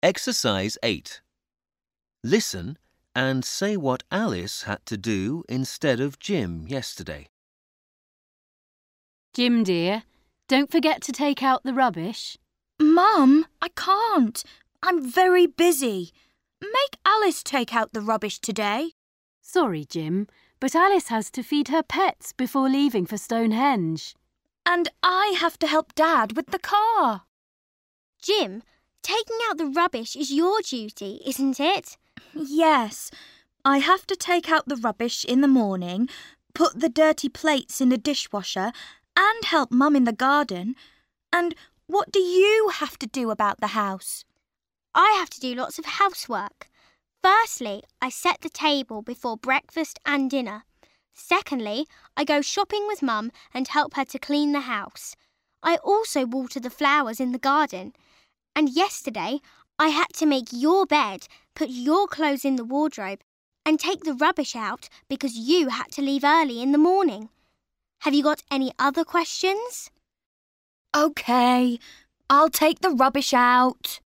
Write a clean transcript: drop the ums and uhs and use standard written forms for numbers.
Exercise 8. Listen and say what Alice had to do instead of Jim yesterday. Jim dear, don't forget to take out the rubbish. Mum, I can't. I'm very busy. Make Alice take out the rubbish today. Sorry, Jim, but Alice has to feed her pets before leaving for Stonehenge. And I have to help Dad with the car. Jim, taking out the rubbish is your duty, isn't it? Yes, I have to take out the rubbish in the morning, put the dirty plates in the dishwasher, and help Mum in the garden. And what do you have to do about the house? I have to do lots of housework. Firstly, I set the table before breakfast and dinner. Secondly, I go shopping with Mum and help her to clean the house. I also water the flowers in the garden. And yesterday, I had to make your bed, put your clothes in the wardrobe, and take the rubbish out because you had to leave early in the morning. Have you got any other questions? OK, I'll take the rubbish out.